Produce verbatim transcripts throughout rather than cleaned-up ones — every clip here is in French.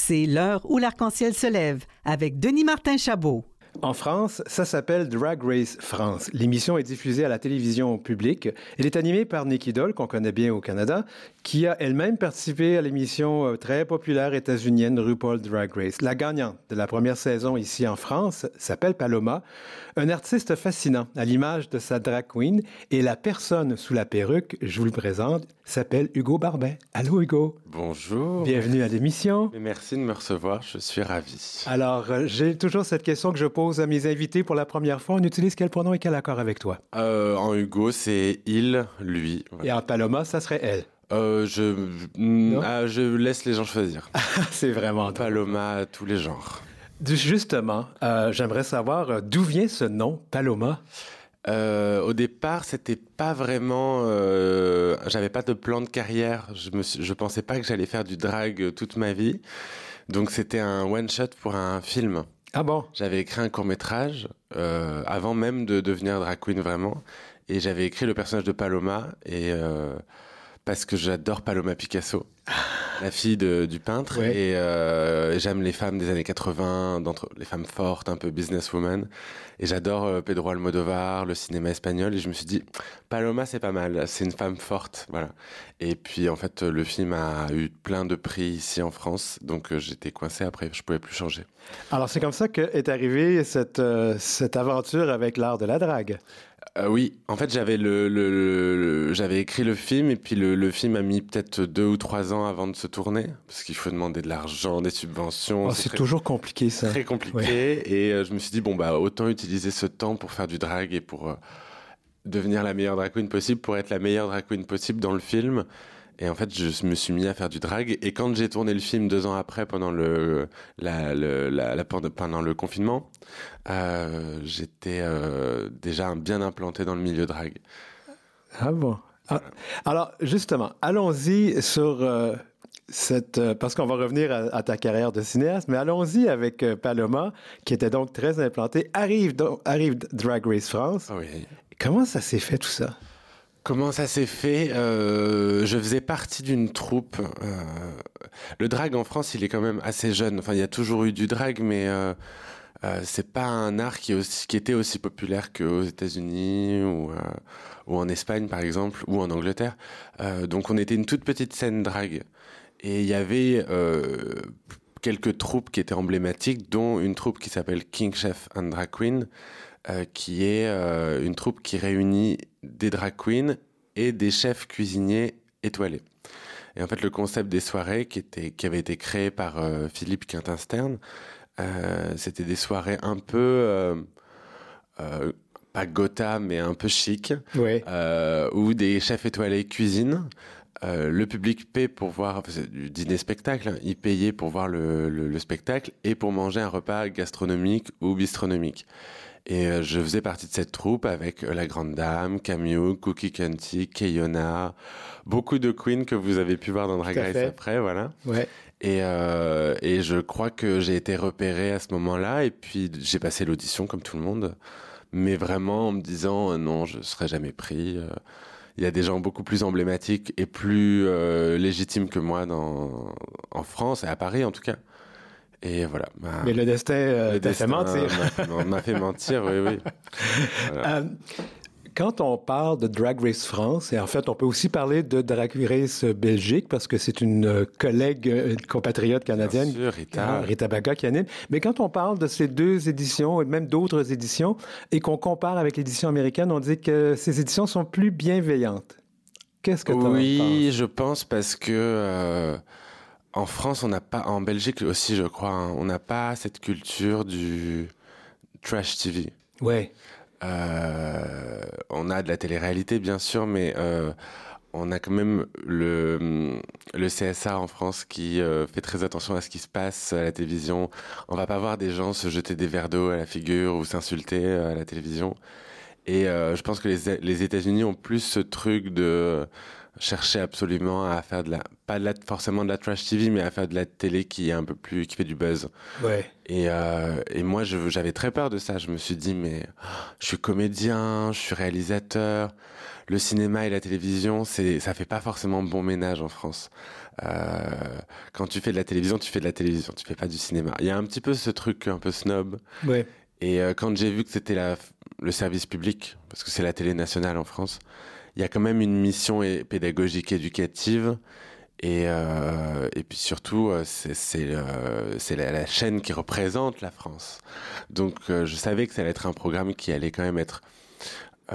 C'est l'heure où l'arc-en-ciel se lève avec Denis Martin-Chabot. En France, ça s'appelle Drag Race France. L'émission est diffusée à la télévision publique. Elle est animée par Nikki Doll, qu'on connaît bien au Canada, qui a elle-même participé à l'émission très populaire états-unienne RuPaul Drag Race. La gagnante de la première saison ici en France s'appelle Paloma, un artiste fascinant à l'image de sa drag queen, et la personne sous la perruque, je vous le présente, s'appelle Hugo Barbin. Allô Hugo. Bonjour. Bienvenue à l'émission. Merci de me recevoir, je suis ravi. Alors, euh, j'ai toujours cette question que je pose à mes invités pour la première fois. On utilise quel pronom et quel accord avec toi? Euh, en Hugo, c'est il, lui. Voilà. Et en Paloma, ça serait elle? Euh, je, ah, je laisse les gens choisir. C'est vraiment Paloma à tous les genres. Justement, euh, j'aimerais savoir euh, d'où vient ce nom, Paloma? Euh, au départ, c'était pas vraiment. Euh, j'avais pas de plan de carrière. Je me, suis, je pensais pas que j'allais faire du drag toute ma vie. Donc c'était un one shot pour un film. Ah bon? J'avais écrit un court métrage euh, avant même de devenir drag queen vraiment, et j'avais écrit le personnage de Paloma et euh, parce que j'adore Paloma Picasso, la fille de, du peintre, ouais. et euh, j'aime les femmes des années quatre-vingts, d'entre, les femmes fortes, un peu businesswoman, et j'adore euh, Pedro Almodovar, le cinéma espagnol, et je me suis dit Paloma c'est pas mal, c'est une femme forte, voilà. Et puis en fait le film a eu plein de prix ici en France, donc euh, j'étais coincé après, je pouvais plus changer. Alors c'est comme ça qu'est arrivée cette euh, cette aventure avec l'art de la drague. Euh, oui, en fait, j'avais le, le, le, le j'avais écrit le film et puis le, le film a mis peut-être deux ou trois ans avant de se tourner parce qu'il faut demander de l'argent, des subventions. Oh, c'est, c'est très, toujours compliqué ça. Très compliqué. Ouais. Et euh, je me suis dit bon bah autant utiliser ce temps pour faire du drag et pour euh, devenir la meilleure drag queen possible, pour être la meilleure drag queen possible dans le film. Et en fait, je me suis mis à faire du drag. Et quand j'ai tourné le film deux ans après, pendant le, la, le, la, la, pendant le confinement, euh, j'étais euh, déjà bien implanté dans le milieu drag. Ah bon. Ah, alors, justement, allons-y sur euh, cette... Euh, parce qu'on va revenir à, à ta carrière de cinéaste, mais allons-y avec euh, Paloma, qui était donc très implantée. Arrive, donc, arrive Drag Race France. Oui. Comment ça s'est fait, tout ça? Comment ça s'est fait? euh, Je faisais partie d'une troupe. Euh, le drag en France, il est quand même assez jeune. Enfin, il y a toujours eu du drag, mais euh, euh, c'est pas un art qui, est aussi, qui était aussi populaire qu'aux États-Unis ou, euh, ou en Espagne, par exemple, ou en Angleterre. Euh, donc, on était une toute petite scène drag. Et il y avait euh, quelques troupes qui étaient emblématiques, dont une troupe qui s'appelle King Chef and Drag Queen, Euh, qui est euh, une troupe qui réunit des drag queens et des chefs cuisiniers étoilés. Et en fait, le concept des soirées qui, était, qui avait été créé par euh, Philippe Quintin-Stern, euh, c'était des soirées un peu, euh, euh, pas gotha, mais un peu chic, ouais. euh, où des chefs étoilés cuisinent. Euh, le public paie pour voir, enfin, c'est du dîner-spectacle, hein, il payait pour voir le, le, le spectacle et pour manger un repas gastronomique ou bistronomique. Et euh, je faisais partie de cette troupe avec euh, La Grande Dame, Camille, Cookie Cunty, Keyona, beaucoup de queens que vous avez pu voir dans Drag Race après, voilà. Ouais. Et, euh, et je crois que j'ai été repéré à ce moment-là, et puis j'ai passé l'audition comme tout le monde, mais vraiment en me disant euh, non, je serai jamais pris. Euh, il y a des gens beaucoup plus emblématiques et plus euh, légitimes que moi dans, en France, et à Paris en tout cas. Et voilà. Bah, mais le destin euh, le t'a destin fait mentir. M'a fait, m'a fait mentir, oui, oui. Voilà. Euh, quand on parle de Drag Race France, et en fait, on peut aussi parler de Drag Race Belgique, parce que c'est une collègue, une compatriote canadienne, Bien sûr, Rita. Rita Baga, qui anime. Mais quand on parle de ces deux éditions, et même d'autres éditions, et qu'on compare avec l'édition américaine, on dit que ces éditions sont plus bienveillantes. Qu'est-ce que tu en penses? Oui, je pense parce que... Euh, en France, on n'a pas, en Belgique aussi, je crois, hein, on n'a pas cette culture du trash T V. Ouais. Euh, on a de la télé-réalité, bien sûr, mais euh, on a quand même le, le C S A en France qui euh, fait très attention à ce qui se passe à la télévision. On va pas voir des gens se jeter des verres d'eau à la figure ou s'insulter à la télévision. Et euh, je pense que les, les États-Unis ont plus ce truc de cherchais absolument à faire de la, pas de la, forcément de la trash T V, mais à faire de la télé qui est un peu plus, qui fait du buzz. Ouais. Et, euh, et moi, je, j'avais très peur de ça. Je me suis dit, mais je suis comédien, je suis réalisateur. Le cinéma et la télévision, c'est, ça fait pas forcément bon ménage en France. Euh, quand tu fais de la télévision, tu fais de la télévision, tu fais pas du cinéma. Il y a un petit peu ce truc un peu snob. Ouais. Et euh, quand j'ai vu que c'était la, le service public, parce que c'est la télé nationale en France, il y a quand même une mission é- pédagogique éducative. Et, euh, et puis surtout, euh, c'est, c'est, euh, c'est la, la chaîne qui représente la France. Donc euh, je savais que ça allait être un programme qui allait quand même être euh,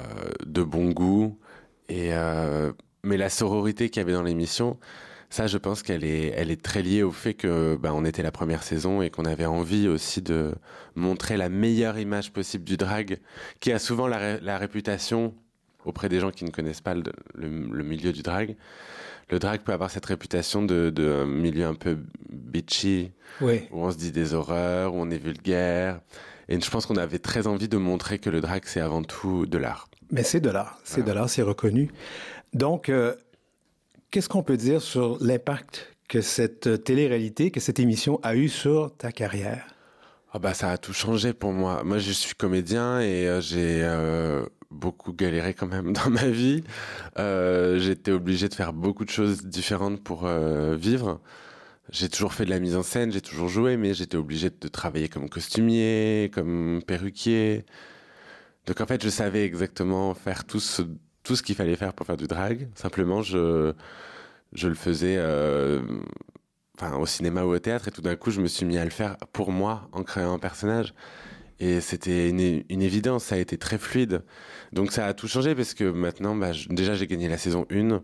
de bon goût. Et, euh, mais la sororité qu'il y avait dans l'émission, ça je pense qu'elle est, elle est très liée au fait que bah, on était la première saison et qu'on avait envie aussi de montrer la meilleure image possible du drag, qui a souvent la, ré- la réputation, auprès des gens qui ne connaissent pas le, le, le milieu du drag, le drag peut avoir cette réputation de, de un milieu un peu bitchy, Ouais. où on se dit des horreurs, où on est vulgaire. Et je pense qu'on avait très envie de montrer que le drag, c'est avant tout de l'art. Mais c'est de l'art. C'est Voilà. de l'art, c'est reconnu. Donc, euh, qu'est-ce qu'on peut dire sur l'impact que cette télé-réalité, que cette émission a eu sur ta carrière? Ah bah, ça a tout changé pour moi. Moi, je suis comédien et euh, j'ai euh, beaucoup galéré quand même dans ma vie. Euh, j'étais obligé de faire beaucoup de choses différentes pour euh, vivre. J'ai toujours fait de la mise en scène, j'ai toujours joué, mais j'étais obligé de travailler comme costumier, comme perruquier. Donc en fait, je savais exactement faire tout ce, tout ce qu'il fallait faire pour faire du drag. Simplement, je, je le faisais euh, enfin, au cinéma ou au théâtre, et tout d'un coup, je me suis mis à le faire pour moi, en créant un personnage. Et c'était une, une évidence, ça a été très fluide. Donc ça a tout changé, parce que maintenant, bah, je- déjà, j'ai gagné la saison un.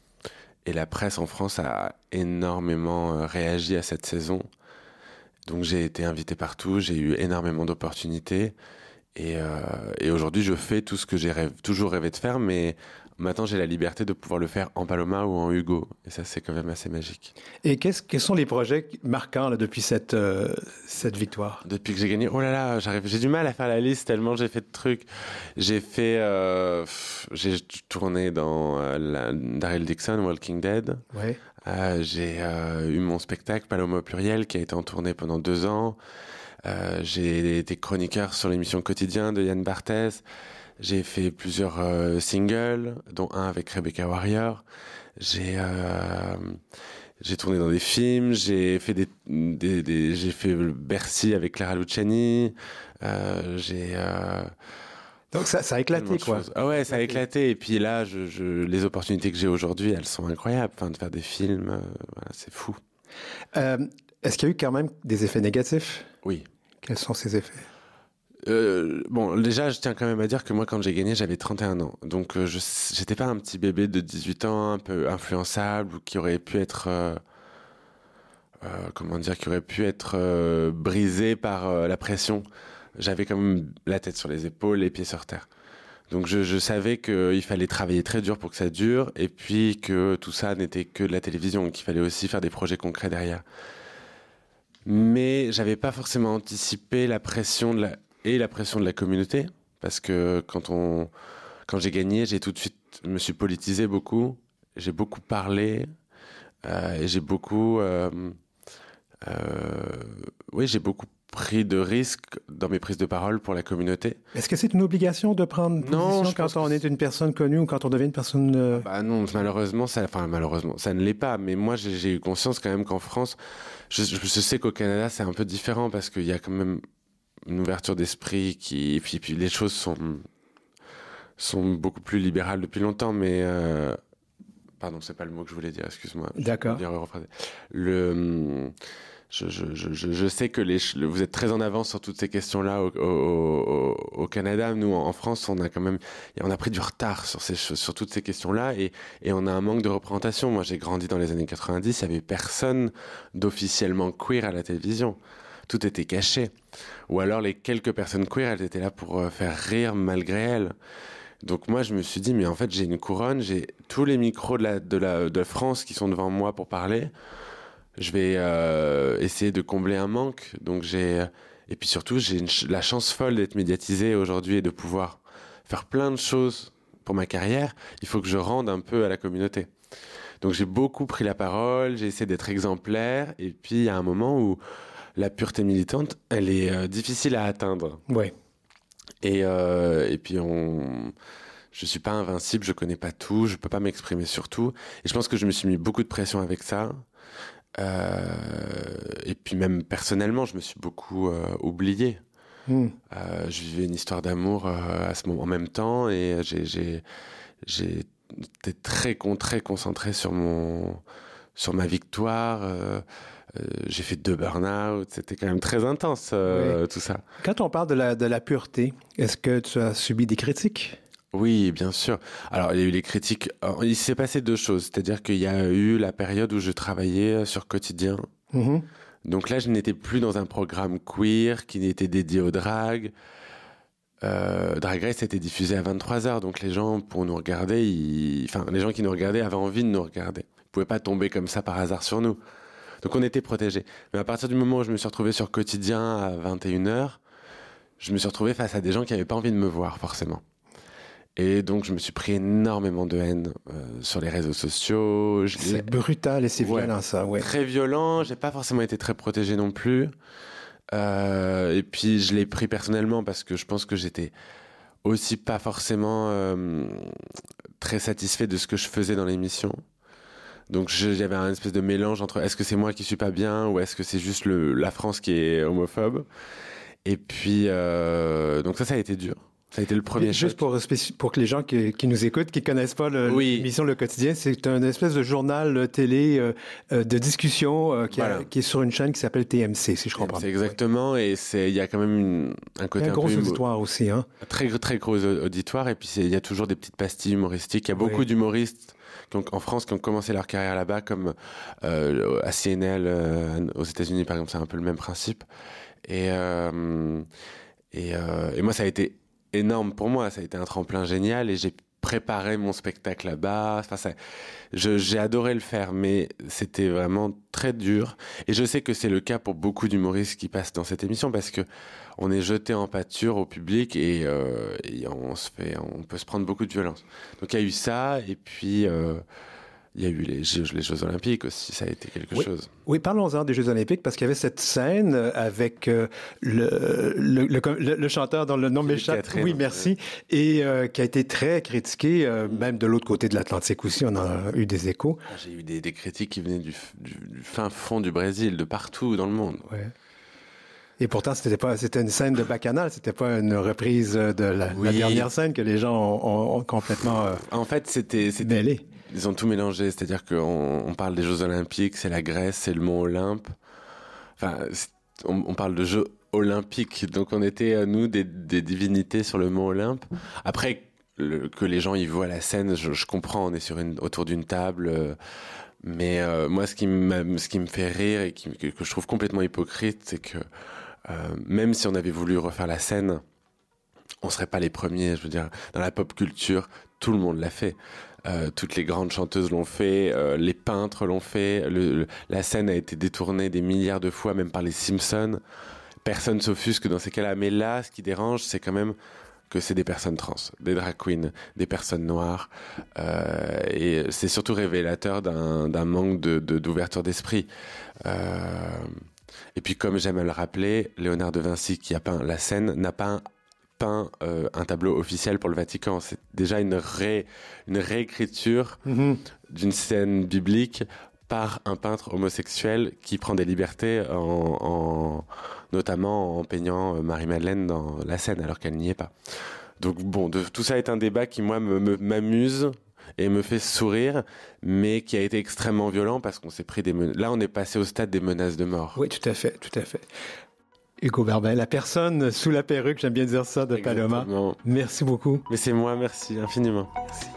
Et la presse en France a énormément euh, réagi à cette saison. Donc j'ai été invité partout, j'ai eu énormément d'opportunités. Et, euh, et aujourd'hui, je fais tout ce que j'ai rêve, toujours rêvé de faire, mais maintenant, j'ai la liberté de pouvoir le faire en Paloma ou en Hugo. Et ça, c'est quand même assez magique. Et qu'est-ce, quels sont les projets marquants là, depuis cette, euh, cette victoire? Depuis que j'ai gagné, oh là là, j'arrive, j'ai du mal à faire la liste tellement j'ai fait de trucs. J'ai fait, euh, pff, j'ai tourné dans euh, la, Daryl Dixon, Walking Dead. Ouais. Euh, j'ai euh, eu mon spectacle Paloma au pluriel qui a été en tournée pendant deux ans. Euh, j'ai été chroniqueur sur l'émission Quotidien de Yann Barthès. J'ai fait plusieurs euh, singles, dont un avec Rebecca Warrior. J'ai euh, j'ai tourné dans des films. J'ai fait des, des, des j'ai fait Bercy avec Clara Luciani. Euh, j'ai euh, Donc ça, ça a tellement éclaté, de quoi. choses. Ah ouais, ça a éclaté. Et puis là, je, je, les opportunités que j'ai aujourd'hui, elles sont incroyables. Enfin, de faire des films, euh, voilà, c'est fou. Euh, est-ce qu'il y a eu quand même des effets négatifs? Oui. Quels sont ces effets? Euh, bon, déjà, je tiens quand même à dire que moi, quand j'ai gagné, j'avais trente et un ans. Donc, euh, je j'étais pas un petit bébé de dix-huit ans, un peu influençable, ou qui aurait pu être, euh, euh, comment dire, qui aurait pu être euh, brisé par euh, la pression. J'avais quand même la tête sur les épaules, les pieds sur terre. Donc, je, je savais qu'il fallait travailler très dur pour que ça dure, et puis que tout ça n'était que de la télévision, qu'il fallait aussi faire des projets concrets derrière. Mais j'avais pas forcément anticipé la pression de la et la pression de la communauté, parce que quand on quand j'ai gagné, j'ai tout de suite je me suis politisé beaucoup, j'ai beaucoup parlé euh, et j'ai beaucoup euh, euh, oui, j'ai beaucoup pris de risques dans mes prises de parole pour la communauté. Est-ce que c'est une obligation de prendre Non, position je pense quand on que est une personne connue ou quand on devient une personne... euh, Bah non, malheureusement, ça, enfin malheureusement, ça ne l'est pas. Mais moi, j'ai, j'ai eu conscience quand même qu'en France, je, je, je sais qu'au Canada, c'est un peu différent parce qu'il y a quand même une ouverture d'esprit qui, et puis, puis les choses sont sont beaucoup plus libérales depuis longtemps. Mais euh, pardon, c'est pas le mot que je voulais dire. Excuse-moi. Je D'accord. vais dire, rephraser. Le Je, je, je, je sais que les, vous êtes très en avance sur toutes ces questions-là au, au, au, au Canada. Nous, en France, on a quand même, on a pris du retard sur ces, sur toutes ces questions-là, et, et on a un manque de représentation. Moi, j'ai grandi dans les années quatre-vingt-dix, il n'y avait personne d'officiellement queer à la télévision. Tout était caché. Ou alors, les quelques personnes queer, elles étaient là pour faire rire malgré elles. Donc moi, je me suis dit, mais en fait, j'ai une couronne, j'ai tous les micros de la, de la, de France qui sont devant moi pour parler. Je vais euh, essayer de combler un manque. Donc j'ai et puis surtout j'ai une ch- la chance folle d'être médiatisé aujourd'hui et de pouvoir faire plein de choses pour ma carrière, il faut que je rende un peu à la communauté. Donc j'ai beaucoup pris la parole, j'ai essayé d'être exemplaire, et puis il y a un moment où la pureté militante, elle est euh, difficile à atteindre. Oui. Et, euh, et puis on... je suis pas invincible, je connais pas tout, je peux pas m'exprimer sur tout. Et je pense que je me suis mis beaucoup de pression avec ça. Euh, et puis même personnellement, je me suis beaucoup euh, oublié. Mm. Euh, je vivais une histoire d'amour euh, à ce moment en même temps, et j'ai, j'ai, j'ai été très, très concentré sur mon, sur ma victoire. Euh, euh, j'ai fait deux burn-out, c'était quand même très intense euh, oui. tout ça. Quand on parle de la, de la pureté, est-ce que tu as subi des critiques? Oui, bien sûr. Alors, il y a eu les critiques. Alors, il s'est passé deux choses. C'est-à-dire qu'il y a eu la période où je travaillais sur Quotidien. Mm-hmm. Donc là, je n'étais plus dans un programme queer qui était dédié au drag. Euh, Drag Race était diffusé à vingt-trois heures. Donc les gens, pour nous regarder, ils... enfin, les gens qui nous regardaient avaient envie de nous regarder. Ils ne pouvaient pas tomber comme ça par hasard sur nous. Donc on était protégés. Mais à partir du moment où je me suis retrouvé sur Quotidien à vingt et une heures, je me suis retrouvé face à des gens qui n'avaient pas envie de me voir, forcément. Et donc, je me suis pris énormément de haine euh, sur les réseaux sociaux. Je... C'est brutal et c'est ouais, violent, ça, ouais. Très violent. J'ai pas forcément été très protégé non plus. Euh, et puis, je l'ai pris personnellement parce que je pense que j'étais aussi pas forcément euh, très satisfait de ce que je faisais dans l'émission. Donc, je, j'avais un espèce de mélange entre est-ce que c'est moi qui suis pas bien ou est-ce que c'est juste le, la France qui est homophobe. Et puis, euh, donc ça, ça a été dur. Ça a été le premier choc. Juste pour, pour que les gens qui, qui nous écoutent, qui ne connaissent pas le, oui. l'émission Le Quotidien, c'est un espèce de journal télé euh, de discussion euh, qui, voilà. a, qui est sur une chaîne qui s'appelle T M C, si je comprends. C'est exactement, et il y a quand même une, un côté un, un gros peu... auditoire aussi. Hein? Très, très gros auditoire, et puis il y a toujours des petites pastilles humoristiques. Il y a beaucoup oui. d'humoristes qui ont, en France qui ont commencé leur carrière là-bas, comme euh, à C N L euh, aux États-Unis, par exemple, c'est un peu le même principe. Et, euh, et, euh, et moi, ça a été énorme pour moi, ça a été un tremplin génial et j'ai préparé mon spectacle là-bas. Enfin, ça, je, j'ai adoré le faire, mais c'était vraiment très dur. Et je sais que c'est le cas pour beaucoup d'humoristes qui passent dans cette émission parce que on est jeté en pâture au public et, euh, et on se fait, on peut se prendre beaucoup de violence. Donc il y a eu ça et puis. Euh, Il y a eu les Jeux, les Jeux Olympiques aussi, ça a été quelque oui. chose. Oui, parlons-en des Jeux Olympiques, parce qu'il y avait cette scène avec euh, le, le, le, le chanteur dont le nom m'échappe. Oui, merci. Et euh, qui a été très critiqué, euh, même de l'autre côté de l'Atlantique aussi, on a eu des échos. J'ai eu des, des critiques qui venaient du, du, du fin fond du Brésil, de partout dans le monde. Ouais. Et pourtant, c'était pas, c'était une scène de bacchanal, c'était pas une reprise de la, oui. la dernière scène que les gens ont, ont, ont complètement euh, en fait, c'était, c'était mêlé. Ils ont tout mélangé, c'est-à-dire qu'on on parle des Jeux Olympiques, c'est la Grèce, c'est le mont Olympe. Enfin, on, on parle de Jeux Olympiques, donc on était, nous, des, des divinités sur le mont Olympe. Après, le, que les gens y voient la scène, je, je comprends, on est sur une, autour d'une table. Euh, mais euh, moi, ce qui, ce qui me fait rire et qui, que, que je trouve complètement hypocrite, c'est que euh, même si on avait voulu refaire la scène, on serait pas les premiers. Je veux dire, dans la pop culture, tout le monde l'a fait. Euh, toutes les grandes chanteuses l'ont fait, euh, les peintres l'ont fait, le, le, la scène a été détournée des milliards de fois, même par les Simpsons. Personne s'offusque dans ces cas-là. Mais là, ce qui dérange, c'est quand même que c'est des personnes trans, des drag queens, des personnes noires. Euh, et c'est surtout révélateur d'un, d'un manque de, de, d'ouverture d'esprit. Euh, et puis, comme j'aime à le rappeler, Léonard de Vinci, qui a peint la scène, n'a pas un peint euh, un tableau officiel pour le Vatican. C'est déjà une, ré, une réécriture mm-hmm. d'une scène biblique par un peintre homosexuel qui prend des libertés, en, en, notamment en peignant Marie-Madeleine dans la scène alors qu'elle n'y est pas. Donc bon, de, tout ça est un débat qui, moi, me, me, m'amuse et me fait sourire, mais qui a été extrêmement violent parce qu'on s'est pris des... Men- Là, on est passé au stade des menaces de mort. Oui, tout à fait, tout à fait. Hugo Barbin, la personne sous la perruque, j'aime bien dire ça, de Exactement. Paloma. Merci beaucoup. Mais c'est moi, merci infiniment. Merci.